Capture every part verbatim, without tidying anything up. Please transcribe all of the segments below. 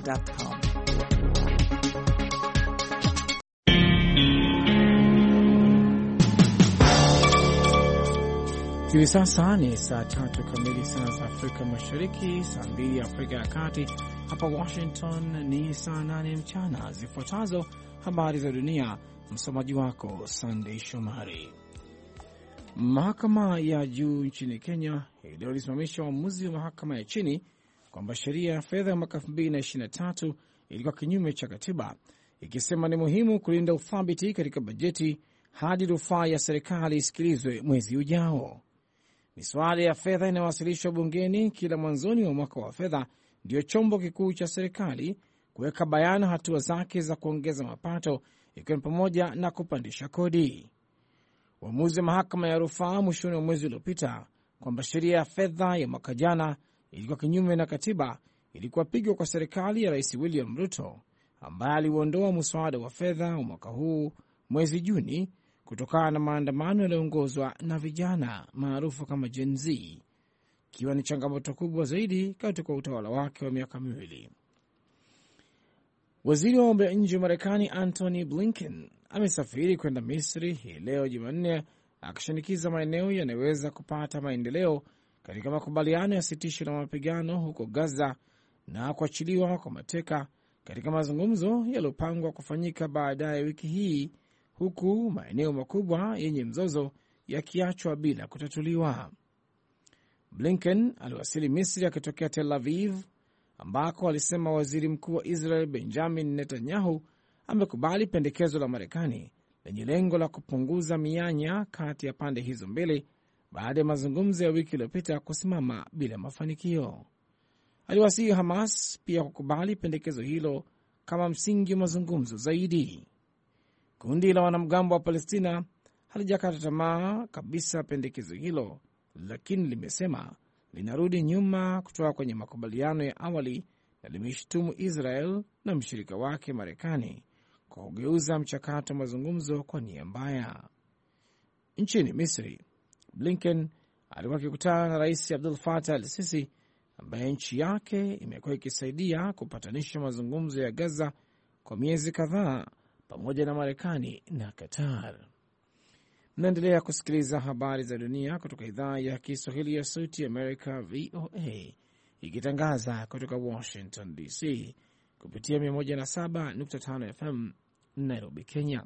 america dot com. Hivi sasa ni saa tatu kamili saa za Afrika Mashariki, saa mbili Afrika ya Kati. Hapa Washington ni saa nane mchana. Zifuatazo habari za dunia, msomaji wako Sunday Shomari. Mahakama ya juu nchini Kenya hii leo ilisimamisha uamuzi wa mahakama ya chini kwamba sheria ya fedha ya mwaka elfu mbili na ishirini na tatu ilikuwa kinyume cha katiba, ikisema ni muhimu kulinda uthabiti katika bajeti hadi rufaa ya serikali isikilizwe mwezi ujao. Miswada ya fedha inayowasilishwa bungeni kila mwanzoni wa mwaka wa fedha ndiyo chombo kikuu cha serikali kuweka bayana hatua zake za kuongeza mapato, ikiwa ni pamoja na kupandisha kodi. Uamuzi wa mahakama ya rufaa mwishoni wa mwezi uliopita kwamba sheria ya fedha ya mwaka jana ilikuwa kinyume na katiba ilikuwa pigo kwa serikali ya Rais William Ruto, ambaye aliuondoa mswada wa fedha wa mwaka huu mwezi Juni kutokana na maandamano yaliyoongozwa na vijana maarufu kama Gen Z, ikiwa ni changamoto kubwa zaidi katika utawala wake wa miaka miwili. Waziri wa mambo ya nje wa Marekani Antony Blinken amesafiri kwenda Misri hii leo Jumanne, akishinikiza maeneo yanayoweza kupata maendeleo katika makubaliano ya sitisho la mapigano huko Gaza na kuachiliwa kwa mateka katika mazungumzo yaliyopangwa kufanyika baadaye wiki hii, huku maeneo makubwa yenye mzozo yakiachwa bila kutatuliwa. Blinken aliwasili Misri akitokea Tel Aviv, ambako alisema waziri mkuu wa Israel Benjamin Netanyahu amekubali pendekezo la Marekani lenye lengo la kupunguza mianya kati ya pande hizo mbili baada ya mazungumzo ya wiki iliyopita kusimama bila mafanikio. Aliwasihi Hamas pia kukubali pendekezo hilo kama msingi wa mazungumzo zaidi. Kundi la wanamgambo wa Palestina halijakata tamaa kabisa pendekezo hilo, lakini limesema linarudi nyuma kutoka kwenye makubaliano ya awali na limeishtumu Israel na mshirika wake Marekani kwa kugeuza mchakato wa mazungumzo kwa nia mbaya. Nchini Misri, Blinken alikuwa akikutana na Rais Abdul Fattah al-Sisi, ambaye nchi yake imekuwa ikisaidia kupatanisha mazungumzo ya Gaza kwa miezi kadhaa pamoja na Marekani na Qatar. Mnaendelea kusikiliza habari za dunia kutoka idhaa ya Kiswahili ya Sauti ya Amerika, V O A, ikitangaza kutoka Washington D C kupitia mia moja na saba nukta tano F M Nairobi, Kenya.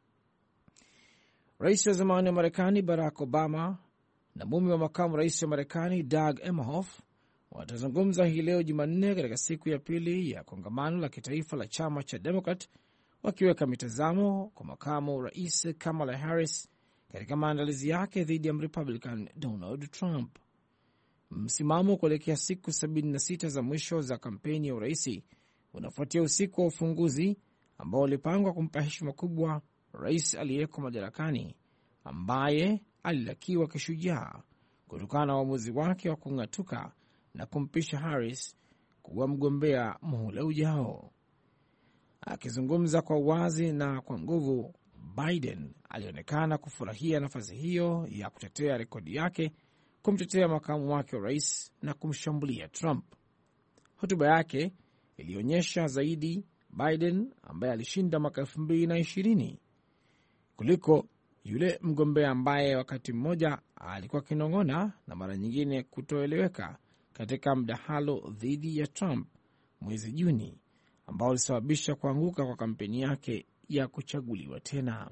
Rais wa zamani wa Marekani Barack Obama na mume wa makamu rais wa Marekani Doug Emhoff watazungumza hii leo Jumanne katika siku ya pili ya kongamano la kitaifa la chama cha Democrat, wakiweka mitazamo kwa makamu rais Kamala Harris katika maandalizi yake dhidi ya Republican Donald Trump. Msimamo kuelekea siku sabini na sita za mwisho za kampeni ya uraisi unafuatia usiku wa ufunguzi ambao ulipangwa kumpa heshima kubwa rais aliyeko madarakani, ambaye alilakiwa kishujaa kutokana na uamuzi wake wa kung'atuka na kumpisha Harris kuwa mgombea muhula ujao. Akizungumza kwa uwazi na kwa nguvu, Biden alionekana kufurahia nafasi hiyo ya kutetea rekodi yake, kumtetea makamu wake wa rais na kumshambulia Trump. Hotuba yake ilionyesha zaidi Biden, ambaye alishinda mwaka elfu mbili na ishirini, kuliko yule mgombea ambaye wakati mmoja alikuwa kinong'ona na mara nyingine kutoeleweka katika mdahalo dhidi ya Trump mwezi Juni, ambao ulisababisha kuanguka kwa kampeni yake ya kuchaguliwa tena.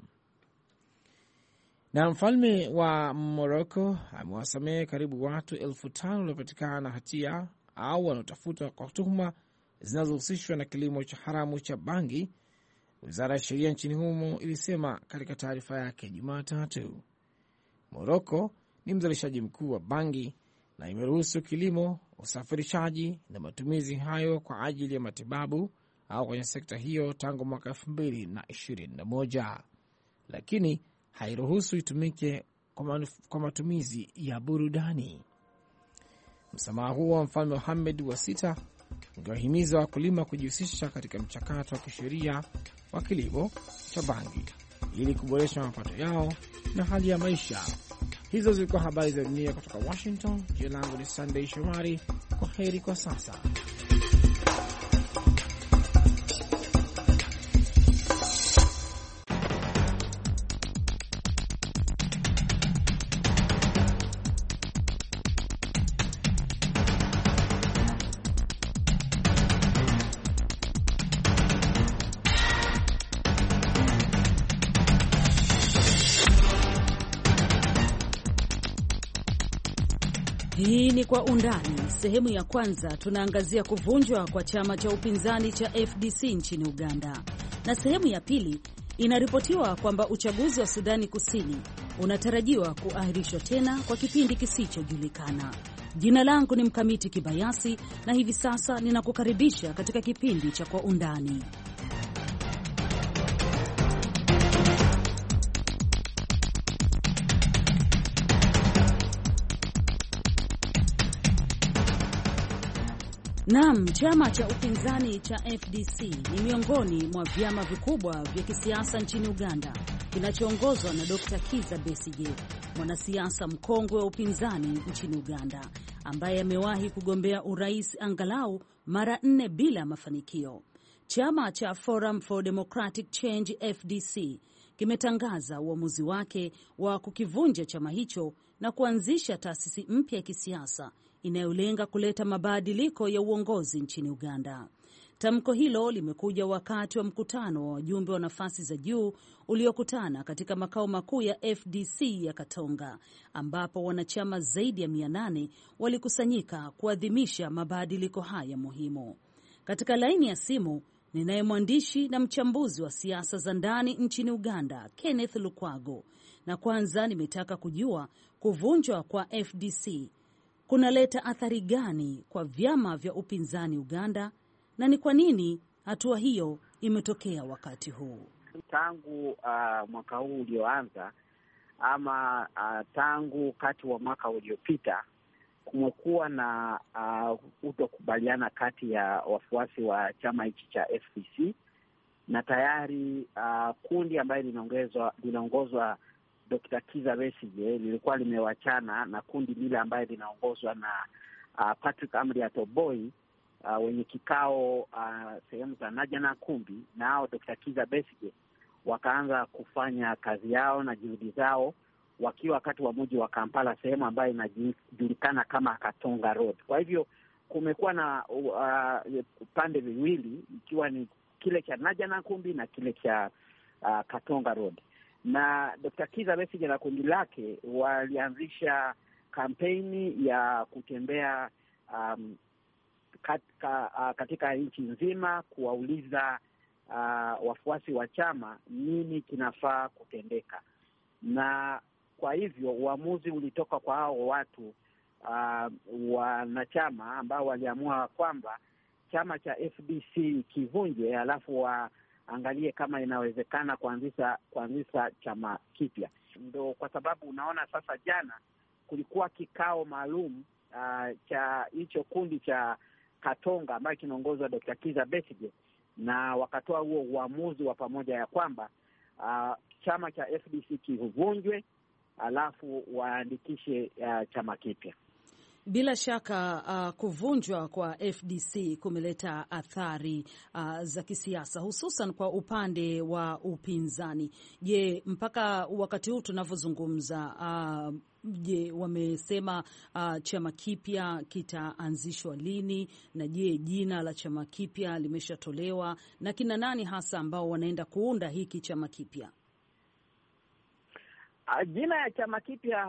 Na mfalme wa Morocco amewasamehe karibu watu elfu tano waliopatikana na hatia au wanaotafutwa kwa tuhuma zinazohusishwa na kilimo cha haramu cha bangi, wizara ya sheria nchini humo ilisema katika taarifa yake Jumatatu. Morocco ni mzalishaji mkuu wa bangi na imeruhusu kilimo, usafirishaji na matumizi hayo kwa ajili ya matibabu au kwenye sekta hiyo tangu mwaka elfu mbili na ishirini na moja, lakini hairuhusu itumike kwa matumizi ya burudani. Msamaha huo wa mfalme Mohammed wa sita ungewahimiza wakulima kujihusisha katika mchakato wa kisheria wa kilimo cha bangi ili kuboresha mapato yao na hali ya maisha. Hizo zilikuwa habari za dunia kutoka Washington. Jina langu ni Sunday Shomari. Kwa heri kwa sasa. Hii ni Kwa Undani. Sehemu ya kwanza tunaangazia kuvunjwa kwa chama cha upinzani cha F D C nchini Uganda, na sehemu ya pili inaripotiwa kwamba uchaguzi wa Sudani Kusini unatarajiwa kuahirishwa tena kwa kipindi kisichojulikana. Jina langu ni Mkamiti Kibayasi na hivi sasa ninakukaribisha katika kipindi cha Kwa Undani. Naam, chama cha upinzani cha F D C ni miongoni mwa vyama vikubwa vya kisiasa nchini Uganda, kinachoongozwa na Dokta Kizza Besigye, mwanasiasa mkongwe wa upinzani nchini Uganda, ambaye amewahi kugombea urais angalau mara nne bila mafanikio. Chama cha Forum for Democratic Change F D C kimetangaza uamuzi wake wa kukivunja chama hicho na kuanzisha taasisi mpya ya kisiasa inayolenga kuleta mabadiliko ya uongozi nchini Uganda. Tamko hilo limekuja wakati wa mkutano wa wajumbe wa nafasi za juu uliokutana katika makao makuu ya F D C ya Katonga, ambapo wanachama zaidi ya mia nane walikusanyika kuadhimisha mabadiliko haya muhimu. Katika laini ya simu ninaye mwandishi na mchambuzi wa siasa za ndani nchini Uganda, Kenneth Lukwago, na kwanza nimetaka kujua kuvunjwa kwa F D C kunaleta athari gani kwa vyama vya upinzani Uganda, na ni kwa nini hatua hiyo imetokea wakati huu? Tangu uh, mwaka huu ulioanza ama uh, tangu kati wa mwaka uliopita kumekuwa na uh, utokubaliana kati ya wafuasi wa chama hichi cha F D C, na tayari uh, kundi ambayo linaongozwa linaongozwa Dokta Kizza Besigye lilikuwa limewachana na kundi lile ambayo linaongozwa na uh, Patrick Amuriat Oboi, uh, wenye kikao uh, sehemu za Najana Kumbi. Nao Dokta Kizza Besigye wakaanza kufanya kazi yao na juhudi zao wakiwa wakati wa mji wa Kampala, sehemu ambayo inajulikana kama Katonga Road. Kwa hivyo kumekuwa na uh, pande viwili, ikiwa ni kile cha Najana Kumbi na kile cha uh, Katonga Road. Na Dokta Kizza Besigye na kundi lake walianzisha kampeni ya kutembea um, katika, uh, katika nchi nzima kuwauliza uh, wafuasi wa chama nini kinafaa kutendeka. Na kwa hivyo uamuzi ulitoka kwa hao watu uh, wanachama ambao waliamua kwamba chama cha F D C kivunje, alafu wa angalie kama inawezekana kuanzisha kuanzisha chama kipya. Ndio kwa sababu unaona sasa jana kulikuwa kikao maalum uh, cha hicho kundi cha Katonga ambayo kinaongozwa Dokta Kizza Besigye, na wakatoa huo uamuzi wa pamoja ya kwamba uh, chama cha F D C kivunjwe, alafu waandikishe uh, chama kipya. Bila shaka uh, kuvunjwa kwa F D C kumeleta athari uh, za kisiasa, hususan kwa upande wa upinzani. Je, mpaka wakati huu tunavyozungumza, uh, je, wamesema uh, chama kipya kitaanzishwa lini? Na je, jina la chama kipya limeshatolewa? Na kina nani hasa ambao wanaenda kuunda hiki chama kipya? Jina ya chama kipya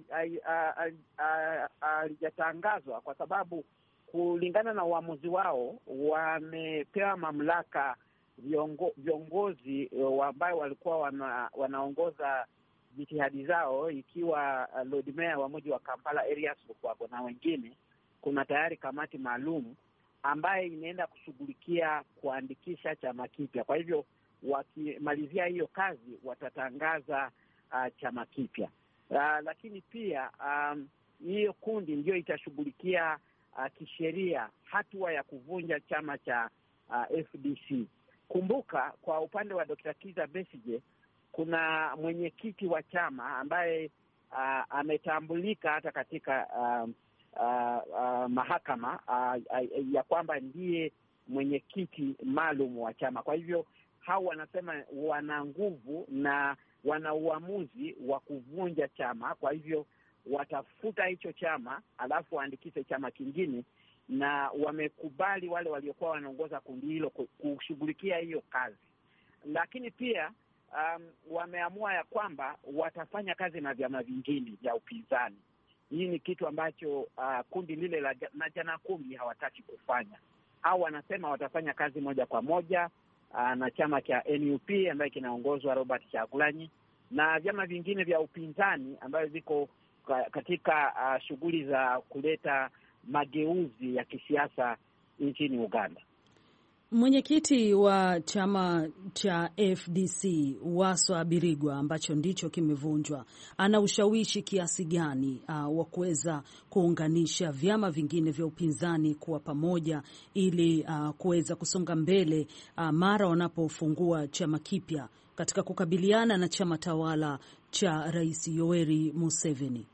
halijatangazwa kwa sababu kulingana na uamuzi wao wamepewa mamlaka viongo, viongozi ambao walikuwa wana, wanaongoza jitihadi zao, ikiwa Lord Mayor wa mji wa Kampala Erias Lukwago na wengine. Kuna tayari kamati maalum ambaye inaenda kushughulikia kuandikisha chama kipya. Kwa hivyo wakimalizia hiyo kazi watatangaza Uh, chama kipya. Uh, lakini pia um, hiyo kundi ndio itashughulikia uh, kisheria hatua ya kuvunja chama cha uh, F D C. Kumbuka kwa upande wa Dokta Kizza Besigye kuna mwenyekiti wa chama ambaye uh, ametambulika hata katika uh, uh, uh, mahakama uh, uh, ya kwamba ndiye mwenyekiti maalum wa chama. Kwa hivyo hao wanasema wana nguvu na wana uamuzi wa kuvunja chama. Kwa hivyo watafuta hicho chama alafu waandikishe chama kingine, na wamekubali wale waliokuwa wanaongoza kundi hilo kushughulikia hiyo kazi. Lakini pia um, wameamua ya kwamba watafanya kazi na vyama vingine vya upinzani hii ni kitu ambacho uh, kundi lile la na Janakumbi hawataki kufanya, au wanasema watafanya kazi moja kwa moja uh, na chama cha N U P ambaye kinaongozwa Robert Kyagulanyi na vyama vingine vya upinzani ambayo viko katika uh, shughuli za kuleta mageuzi ya kisiasa nchini Uganda. Mwenyekiti wa chama cha F D C Waswa Birigwa ambacho ndicho kimevunjwa, ana ushawishi kiasi gani uh, wa kuweza kuunganisha vyama vingine vya upinzani kuwa pamoja ili uh, kuweza kusonga mbele uh, mara wanapofungua chama kipya katika kukabiliana na chama tawala cha Rais Yoweri Museveni?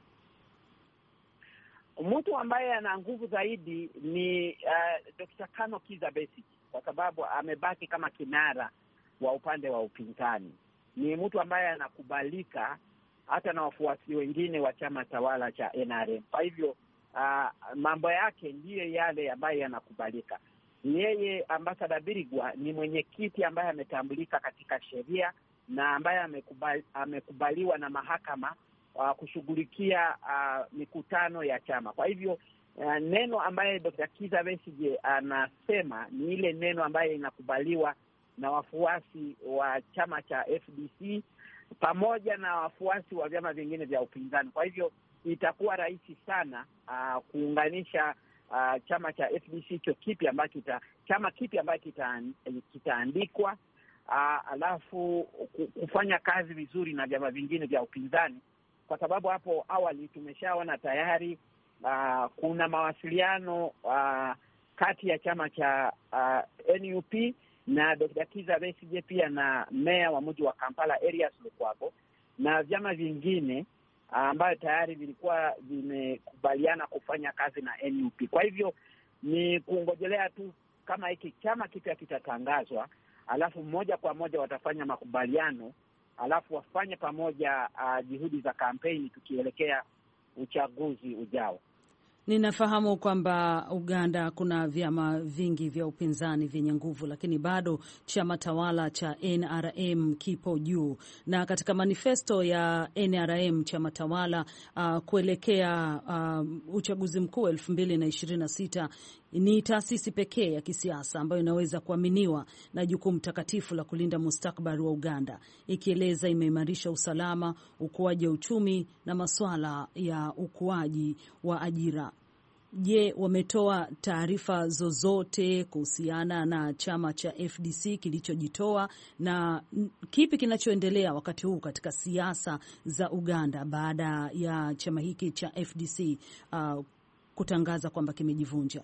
Mtu ambaye ana nguvu zaidi ni uh, Dokta Kano Kizza Besigye, kwa sababu amebaki kama kinara wa upande wa upinzani. Ni mtu ambaye anakubalika hata na wafuasi wengine wa chama tawala cha N R M. Kwa hivyo uh, mambo yake ndiyo yale ambayo yanakubalika. Yeye Ambassador Birigwa ni mwenyekiti ambaye ametambulika katika sheria na ambaye amekubali, amekubaliwa na mahakama uh, kushughulikia uh, mikutano ya chama. Kwa hivyo Uh, neno ambaye Dokta Kizza Besigye anasema ni ile neno ambaye inakubaliwa na wafuasi wa chama cha F D C pamoja na wafuasi wa vyama vingine vya upinzani. Kwa hivyo itakuwa rahisi sana uh, kuunganisha uh, chama cha F D C hicho kipi ambacho kita chama kipi ambacho kita, kitaandikwa uh, alafu kufanya kazi vizuri na vyama vingine vya upinzani, kwa sababu hapo awali tumeshaona tayari Uh, kuna mawasiliano uh, kati ya chama cha uh, N U P na Dokta Kizza Besigye pia na meya wa mji wa Kampala Erias Lukwago na vyama vingine uh, ambayo tayari vilikuwa vimekubaliana kufanya kazi na N U P. Kwa hivyo ni kuongojelea tu kama hiki chama kipya kitatangazwa, alafu moja kwa moja watafanya makubaliano, alafu wafanye pamoja uh, juhudi za kampeni tukielekea uchaguzi ujao. Ninafahamu kwamba Uganda kuna vyama vingi vya upinzani vyenye nguvu, lakini bado chama tawala cha N R M kipo juu. Na katika manifesto ya N R M chama tawala uh, kuelekea uh, uchaguzi mkuu elfu mbili na ishirini na sita, ni taasisi pekee ya kisiasa ambayo inaweza kuaminiwa na jukumu takatifu la kulinda mustakabali wa Uganda, ikieleza imeimarisha usalama, ukuaji wa uchumi na masuala ya ukuaji wa ajira. Je, wametoa taarifa zozote kuhusiana na chama cha F D C kilichojitoa, na kipi kinachoendelea wakati huu katika siasa za Uganda baada ya chama hiki cha F D C uh, kutangaza kwamba kimejivunja?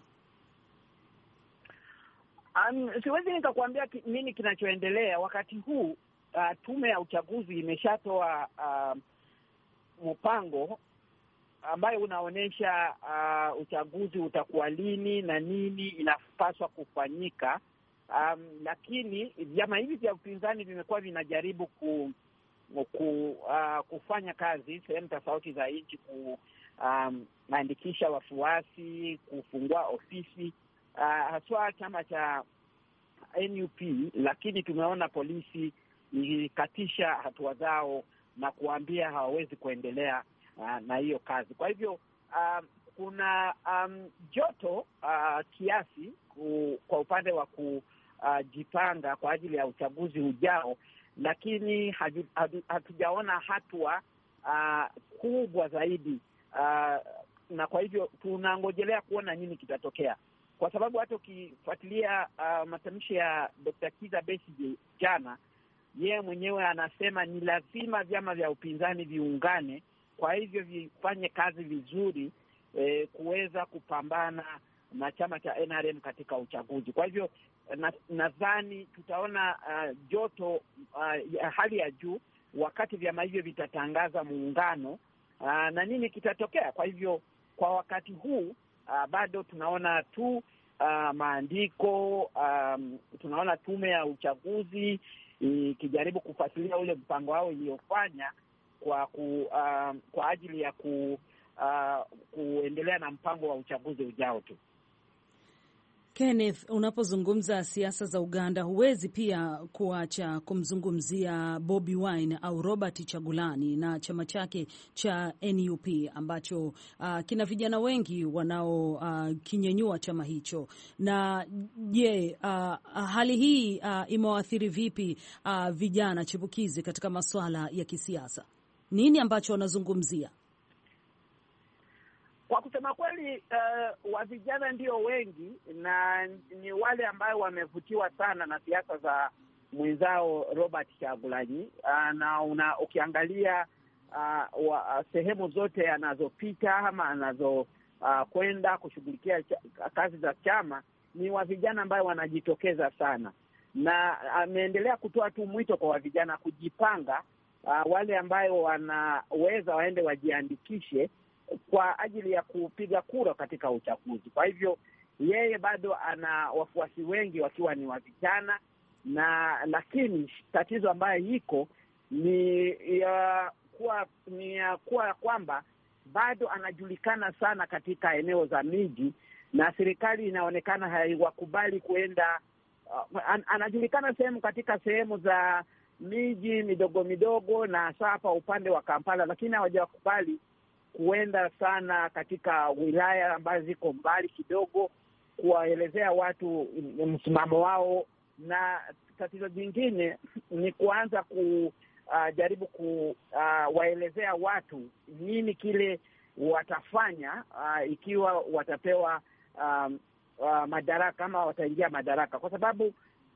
Um, siwezi nikakuambia nini kinachoendelea wakati huu. Uh, tume ya uchaguzi imeshatoa uh, mpango ambayo unaonyesha uh, uchaguzi utakuwa lini na nini inapaswa kufanyika. Um, lakini vyama hivi vya upinzani vimekuwa vinajaribu ku, ku, uh, kufanya kazi sehemu tofauti za nchi, kuandikisha um, wafuasi, kufungua ofisi uh, haswa chama cha N U P, lakini tumeona polisi ilikatisha hatua zao na kuambia hawawezi kuendelea uh, na hiyo kazi. Kwa hivyo um, kuna um, joto uh, kiasi ku, kwa upande wa kujipanga uh, kwa ajili ya uchaguzi ujao, lakini hatu, hatu, hatujaona hatua uh, kubwa zaidi uh, na kwa hivyo tunangojelea kuona nini kitatokea, kwa sababu hata ukifuatilia uh, matamshi ya Dokta Kizza Besigye jana, yeye mwenyewe anasema ni lazima vyama vya upinzani viungane, kwa hivyo vifanye kazi vizuri eh, kuweza kupambana na chama cha N R M katika uchaguzi. Kwa hivyo nadhani na tutaona uh, joto uh, ya hali ya juu wakati vyama hivyo vitatangaza muungano uh, na nini kitatokea. Kwa hivyo kwa wakati huu uh, bado tunaona tu uh, maandiko um, tunaona tume ya uchaguzi ikijaribu kufuatilia ule mpango wao iliyofanya kwa ku, uh, kwa ajili ya ku, uh, kuendelea na mpango wa uchaguzi ujao tu. Kenneth, unapozungumza siasa za Uganda huwezi pia kuacha kumzungumzia Bobi Wine au Robert Chagulani na chama chake cha N U P ambacho uh, kina vijana wengi wanao uh, kinyenyua chama hicho. Na je, uh, hali hii uh, imewaathiri vipi uh, vijana chipukizi katika masuala ya kisiasa? Nini ambacho wanazungumzia? Kwa kusema kweli, uh, wa vijana ndio wengi na ni wale ambao wamevutiwa sana na siasa za mwenzao Robert Chagulanyi. Uh, na una, ukiangalia uh, wa, sehemu zote anazopita ama anazo uh, kwenda kushughulikia kazi za chama ni wa vijana ambao wanajitokeza sana, na ameendelea uh, kutoa tu mwito kwa wa vijana kujipanga. Uh, wale ambao wanaweza waende wajiandikishe kwa ajili ya kupiga kura katika uchaguzi. Kwa hivyo yeye bado ana wafuasi wengi wakiwa ni wa vijana, na lakini tatizo ambayo iko ni ya kuwa ni ya kuwa kwamba bado anajulikana sana katika eneo za miji, na serikali inaonekana haiwakubali kuenda. Uh, an, anajulikana sehemu katika sehemu za miji midogo midogo na hasa hapa upande wa Kampala, lakini hawajawakubali kuenda sana katika wilaya ambazo ziko mbali kidogo, kuwaelezea watu msimamo wao. Na tatizo jingine ni kuanza kujaribu uh, kuwaelezea uh, watu nini kile watafanya uh, ikiwa watapewa um, uh, madaraka ama wataingia madaraka, kwa sababu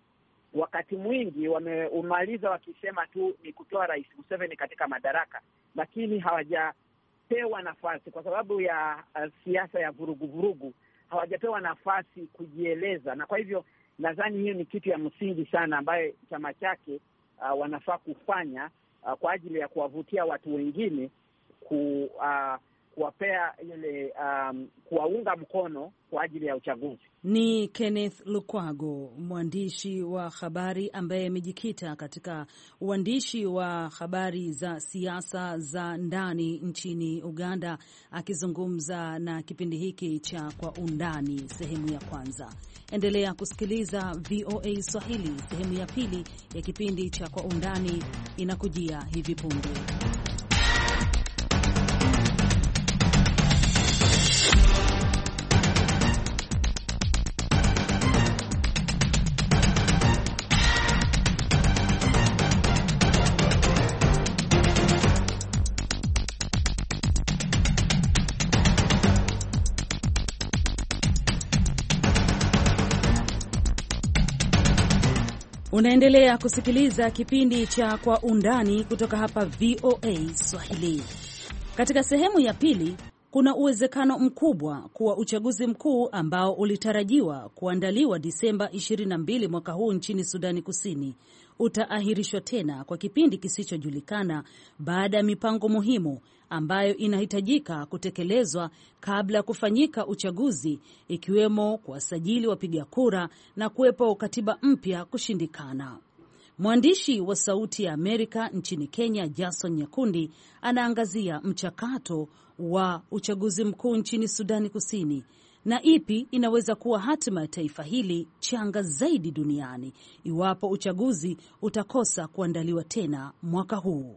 wakati mwingi wameumaliza wakisema tu ni kutoa Rais Museveni katika madaraka, lakini hawaja pewa nafasi kwa sababu ya uh, siasa ya vurugu vurugu, hawajapewa nafasi kujieleza. Na kwa hivyo nadhani hiyo ni kitu ya msingi sana ambayo chama chake uh, wanafaa kufanya uh, kwa ajili ya kuwavutia watu wengine ku, uh, kuwapea ile um, kuwaunga mkono kwa ajili ya uchaguzi. Ni Kenneth Lukwago, mwandishi wa habari ambaye amejikita katika uandishi wa habari za siasa za ndani nchini Uganda, akizungumza na kipindi hiki cha Kwa Undani sehemu ya kwanza. Endelea kusikiliza V O A Swahili. Sehemu ya pili ya kipindi cha Kwa Undani inakujia hivi punde. Unaendelea kusikiliza kipindi cha Kwa Undani kutoka hapa V O A Swahili. Katika sehemu ya pili, kuna uwezekano mkubwa kuwa uchaguzi mkuu ambao ulitarajiwa kuandaliwa Disemba ishirini na mbili mwaka huu nchini Sudani Kusini utaahirishwa tena kwa kipindi kisichojulikana baada ya mipango muhimu ambayo inahitajika kutekelezwa kabla ya kufanyika uchaguzi, ikiwemo kuwasajili wapiga kura na kuwepo katiba mpya kushindikana. Mwandishi wa Sauti ya Amerika nchini Kenya, Jason Nyakundi, anaangazia mchakato wa uchaguzi mkuu nchini Sudani Kusini na ipi inaweza kuwa hatima ya taifa hili changa zaidi duniani iwapo uchaguzi utakosa kuandaliwa tena mwaka huu.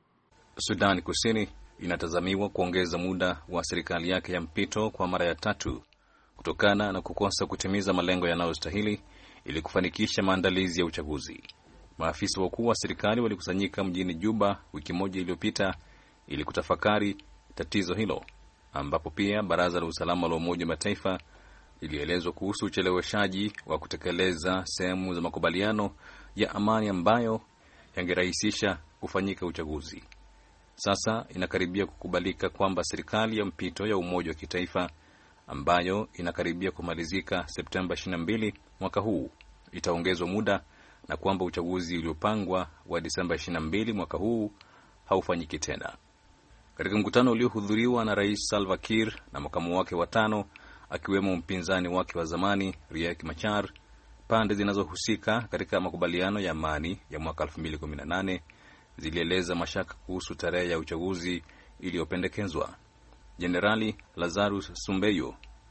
Sudani Kusini inatazamiwa kuongeza muda wa serikali yake ya mpito kwa mara ya tatu kutokana na kukosa kutimiza malengo yanayostahili ili kufanikisha maandalizi ya uchaguzi. Maafisa wakuu wa serikali walikusanyika mjini Juba wiki moja iliyopita ili kutafakari tatizo hilo, ambapo pia Baraza la Usalama la Umoja wa Mataifa lilielezwa kuhusu ucheleweshaji wa kutekeleza sehemu za makubaliano ya amani ambayo yangerahisisha kufanyika uchaguzi. Sasa inakaribia kukubalika kwamba serikali ya mpito ya umoja wa kitaifa ambayo inakaribia kumalizika Septemba ishirini na mbili mwaka huu itaongezwa muda na kwamba uchaguzi uliopangwa wa Disemba ishirini na mbili mwaka huu haufanyiki tena. Katika mkutano uliohudhuriwa na Rais Salva Kiir na makamu wake watano akiwemo mpinzani wake wa zamani Riek Machar, pande zinazohusika katika makubaliano ya amani ya mwaka elfu mbili kumi na nane zilieleza mashaka kuhusu tarehe ya uchaguzi iliyopendekezwa. Jenerali Lazarus Sumbeyo,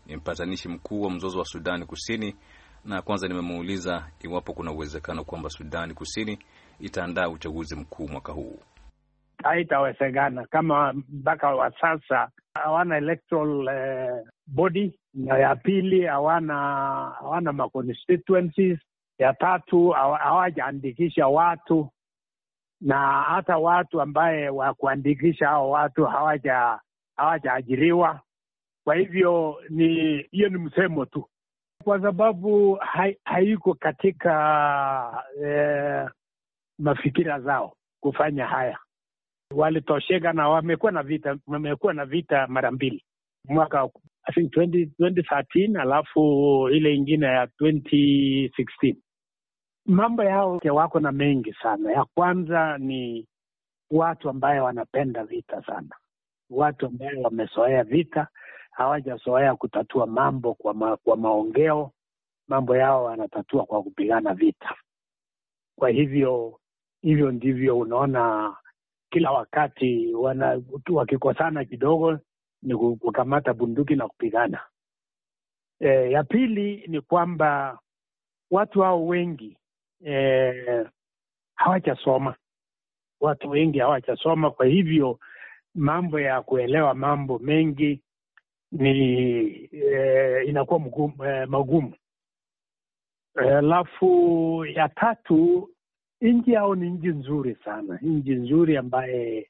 ni mpatanishi mkuu wa mzozo wa Sudani Kusini, na kwanza nimemuuliza iwapo kuna uwezekano kwamba Sudani Kusini itaandaa uchaguzi mkuu mwaka huu. Haitawezekana kama mpaka wa sasa hawana electoral eh, body, na ya pili hawana hawana ma constituencies, ya tatu hawajaandikisha watu, na hata watu ambaye wa kuandikisha hao watu hawaja hawajaajiriwa. Kwa hivyo ni hiyo ni msemo tu, kwa sababu hai, haiko katika eh, mafikira zao kufanya haya. Walitosheka na wamekuwa na vita wamekuwa na vita mara mbili, mwaka I think twenty thirteen alafu ile ingine ya twenty sixteen. Mambo yao wako na mengi sana. Ya kwanza ni watu ambaye wanapenda vita sana, watu ambaye wamezoea vita, hawajazoea kutatua mambo kwa ma, kwa maongeo. Mambo yao wanatatua kwa kupigana vita. Kwa hivyo hivyo ndivyo unaona kila wakati wana wakikosana kidogo ni kukamata bunduki na kupigana. E, ya pili ni kwamba watu hao wengi e, hawajasoma. Watu wengi hawajasoma, kwa hivyo mambo ya kuelewa mambo mengi ni e, inakuwa mgumu, e, magumu. Alafu e, ya tatu, nchi yao ni nchi nzuri sana, nchi nzuri ambaye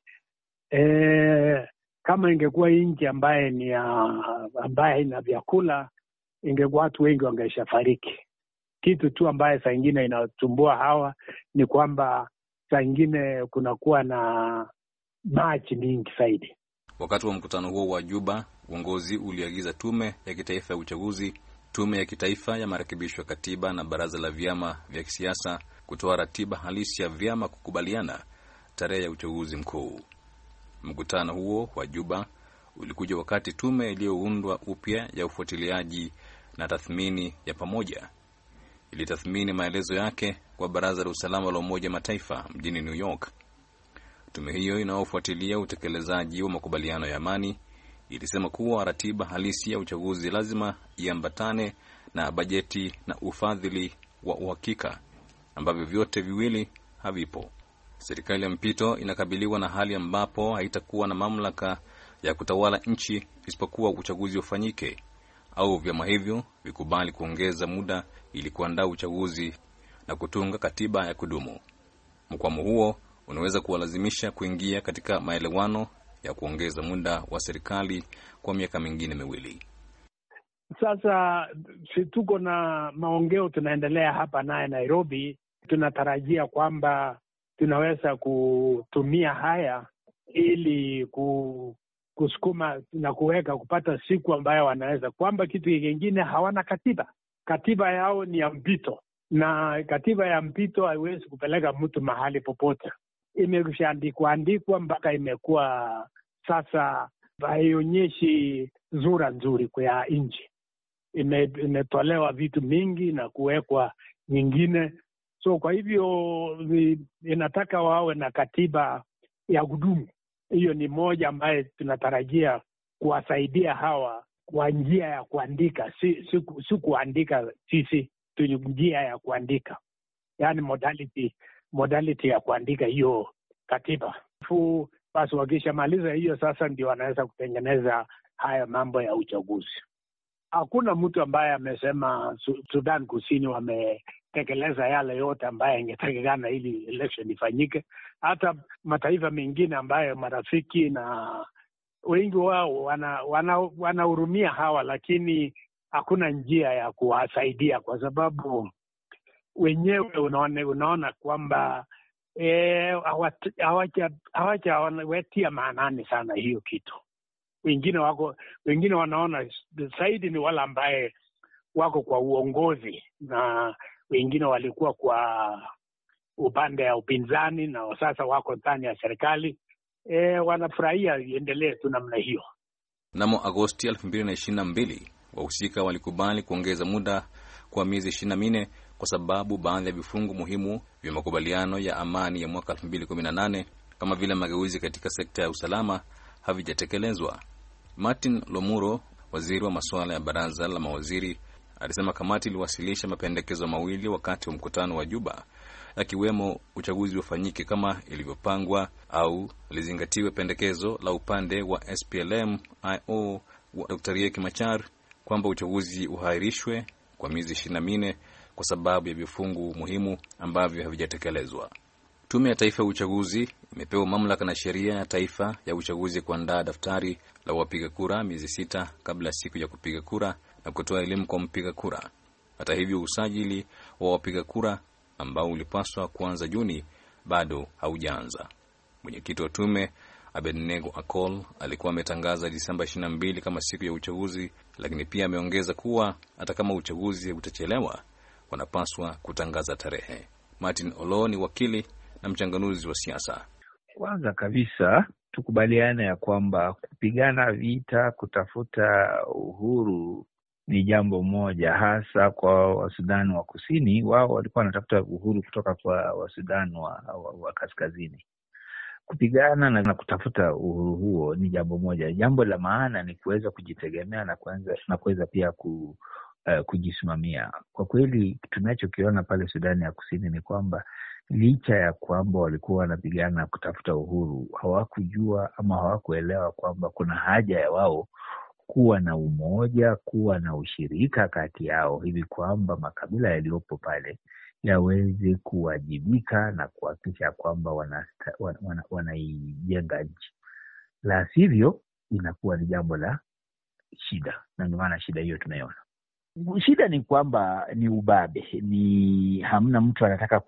e, kama ingekuwa nchi ambaye ni ambaye ina vyakula, ingekuwa watu wengi wangeshafariki. Kitu tu ambaye saa ingine inatumbua hawa ni kwamba saa ingine kunakuwa na maji mingi zaidi. Wakati wa mkutano huo wa Juba, uongozi uliagiza tume ya kitaifa ya uchaguzi, tume ya kitaifa ya marekebisho ya katiba na baraza la vyama vya kisiasa kutoa ratiba halisi ya vyama kukubaliana tarehe ya uchaguzi mkuu. Mkutano huo wa Juba ulikuja wakati tume iliyoundwa upya ya ufuatiliaji na tathmini ya pamoja ilitathmini maelezo yake kwa Baraza la Usalama la Umoja Mataifa mjini New York. Tume hiyo inayofuatilia utekelezaji wa makubaliano ya amani ilisema kuwa ratiba halisi ya uchaguzi lazima iambatane na bajeti na ufadhili wa uhakika, ambavyo vyote viwili havipo. Serikali ya mpito inakabiliwa na hali ambapo haitakuwa na mamlaka ya kutawala nchi isipokuwa uchaguzi ufanyike au vyama hivyo vikubali kuongeza muda ili kuandaa uchaguzi na kutunga katiba ya kudumu. Mkwamo huo unaweza kuwalazimisha kuingia katika maelewano ya kuongeza muda wa serikali kwa miaka mingine miwili. Sasa tuko na maongeo tunaendelea hapa naye Nairobi. Tunatarajia kwamba tunaweza kutumia haya ili kusukuma na kuweka kupata siku ambayo wanaweza kwamba kitu kingine hawana katiba. Katiba yao ni ya mpito, na katiba ya mpito haiwezi kupeleka mtu mahali popote. Imeshaandikwa andikwa mpaka imekuwa sasa haionyeshi zura nzuri kwa nchi. Ime, imetolewa vitu mingi na kuwekwa nyingine. So kwa hivyo inataka wawe na katiba ya kudumu. Hiyo ni moja ambaye tunatarajia kuwasaidia hawa kwa njia ya kuandika, si, si, si kuandika sisi tu, njia ya kuandika, yaani modality modality ya kuandika hiyo katiba. Fu basi wakishamaliza hiyo sasa ndio wanaweza kutengeneza haya mambo ya uchaguzi. Hakuna mtu ambaye amesema Sudan Kusini wametekeleza yale yote ambaye ingetakikana ili election ifanyike. Hata mataifa mengine ambayo marafiki na wengi wao wanahurumia wana, wana hawa, lakini hakuna njia ya kuwasaidia kwa sababu wenyewe unaona, unaona kwamba eh, hawajawetia maanani sana hiyo kitu. Wengine wako wengine wanaona zaidi ni wale ambaye wako kwa uongozi, na wengine walikuwa kwa upande ya upinzani na sasa wako ndani ya serikali. E, wanafurahia iendelee tu namna hiyo. Mnamo Agosti elfu mbili na ishirini na mbili, wahusika walikubali kuongeza muda kwa miezi ishirini na minne kwa sababu baadhi ya vifungu muhimu vya makubaliano ya amani ya mwaka elfu mbili kumi na nane kama vile mageuzi katika sekta ya usalama havijatekelezwa. Martin Lomuro waziri wa masuala ya baraza la mawaziri, alisema kamati iliwasilisha mapendekezo mawili wakati wa mkutano wa Juba, yakiwemo uchaguzi ufanyike kama ilivyopangwa au lizingatiwe pendekezo la upande wa S P L M I O wa Dokta Riek Machar kwamba uchaguzi uhairishwe kwa miezi ishirini na minne kwa sababu ya vifungu muhimu ambavyo havijatekelezwa. Tume ya Taifa ya Uchaguzi imepewa mamlaka na sheria ya taifa ya uchaguzi kuandaa daftari la wapiga kura miezi sita kabla siku ya kupiga kura na kutoa elimu kwa mpiga kura. Hata hivyo, usajili wa wapiga kura ambao ulipaswa kuanza Juni bado haujaanza. Mwenyekiti wa tume Abednego Akol alikuwa ametangaza Disemba ishirini na mbili kama siku ya uchaguzi, lakini pia ameongeza kuwa hata kama uchaguzi utachelewa, wanapaswa kutangaza tarehe. Martin Olo ni wakili na mchanganuzi wa siasa. Kwanza kabisa tukubaliane ya kwamba kupigana vita kutafuta uhuru ni jambo moja, hasa kwa Wasudani wa Kusini. Wao walikuwa wanatafuta uhuru kutoka kwa Wasudani wa, wa, wa Kaskazini. Kupigana na, na kutafuta uhuru huo ni jambo moja. Jambo la maana ni kuweza kujitegemea na kuanza na kuweza pia ku, uh, kujisimamia. Kwa kweli tunachokiona pale Sudani ya Kusini ni kwamba licha ya kwamba walikuwa wanapigana kutafuta uhuru, hawakujua ama hawakuelewa kwamba kuna haja ya wao kuwa na umoja, kuwa na ushirika kati yao, hivi kwamba makabila yaliyopo pale yaweze kuwajibika na kuhakikisha kwamba wanaijenga wana, wana, wana nchi. La sivyo inakuwa ni jambo la shida, na ndio maana shida hiyo tunaiona. Shida ni kwamba ni ubabe, ni hamna mtu anataka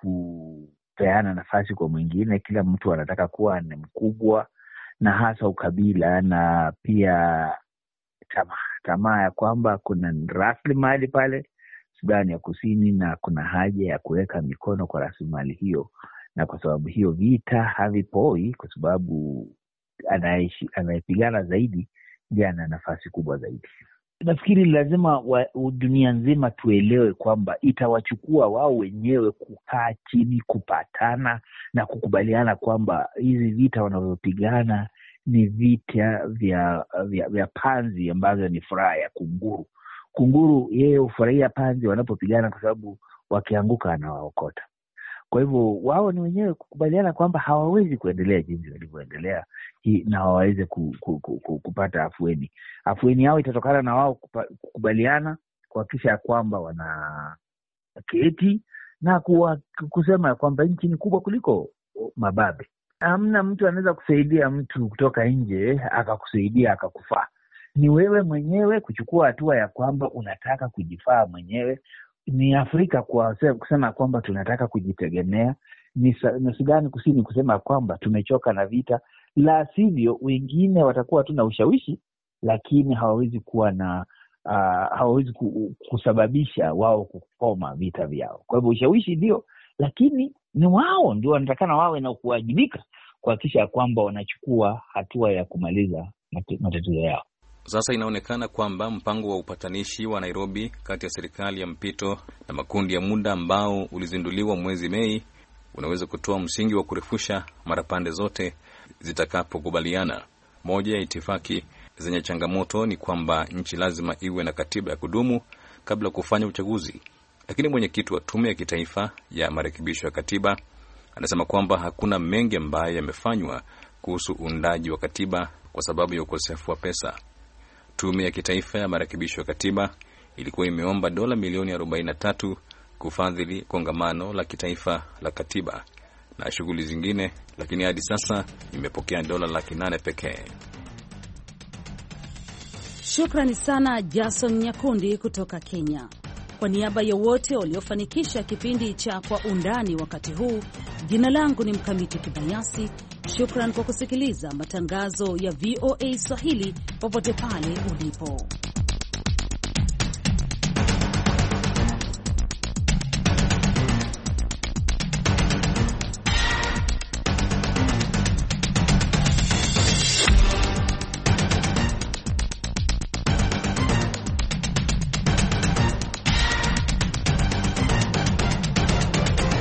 kupeana nafasi kwa mwingine. Kila mtu anataka kuwa ni mkubwa, na hasa ukabila, na pia tamaa tamaa ya kwamba kuna rasilimali pale Sudani ya Kusini na kuna haja ya kuweka mikono kwa rasilimali hiyo, na kwa sababu hiyo vita havipoi, kwa sababu anaishi anayepigana zaidi ndiye ana nafasi kubwa zaidi. Nafikiri lazima wa, dunia nzima tuelewe kwamba itawachukua wao wenyewe kukaa chini, kupatana na kukubaliana kwamba hizi vita wanavyopigana ni vita vya, vya, vya panzi ambazo ni furaha ya kunguru. Kunguru yeye hufurahia panzi wanapopigana kwa sababu wakianguka anawaokota. Kwa hivyo wao ni wenyewe kukubaliana kwamba hawawezi kuendelea jinsi walivyoendelea na hawawezi ku, ku, ku, ku, kupata afueni. Afueni yao itatokana na wao kukubaliana kuhakikisha kwamba wana keti na kuwa, kusema kwamba nchi ni kubwa kuliko mababe. Hamna mtu anaweza kusaidia mtu kutoka nje akakusaidia akakufaa. Ni wewe mwenyewe kuchukua hatua ya kwamba unataka kujifaa mwenyewe. Ni Afrika kwa kusema kwamba tunataka kujitegemea. Ni, ni Sudani Kusini kusema kwamba tumechoka na vita. La sivyo wengine watakuwa tu na ushawishi, lakini hawawezi kuwa na uh, hawawezi kusababisha wao kukoma vita vyao. Kwa hivyo ushawishi ndio, lakini ni wao ndio wanatakana wawe na kuwajibika kuhakikisha kwamba wanachukua hatua ya kumaliza matatizo yao. Sasa inaonekana kwamba mpango wa upatanishi wa Nairobi kati ya serikali ya mpito na makundi ya muda ambao ulizinduliwa mwezi Mei unaweza kutoa msingi wa kurefusha mara pande zote zitakapokubaliana. Moja ya itifaki zenye changamoto ni kwamba nchi lazima iwe na katiba ya kudumu kabla kufanya uchaguzi. Lakini mwenyekiti wa tume ya kitaifa ya marekebisho ya katiba anasema kwamba hakuna mengi ambayo yamefanywa kuhusu uundaji wa katiba kwa sababu ya ukosefu wa pesa. Tume ya kitaifa ya marekebisho ya katiba ilikuwa imeomba dola milioni arobaini na tatu kufadhili kongamano la kitaifa la katiba na shughuli zingine, lakini hadi sasa imepokea dola laki nane pekee. Shukrani sana Jason Nyakundi kutoka Kenya. Kwa niaba ya wote waliofanikisha kipindi cha Kwa Undani wakati huu, jina langu ni Mkamiti Kibayasi. Shukran kwa kusikiliza matangazo ya V O A Swahili popote pale ulipo.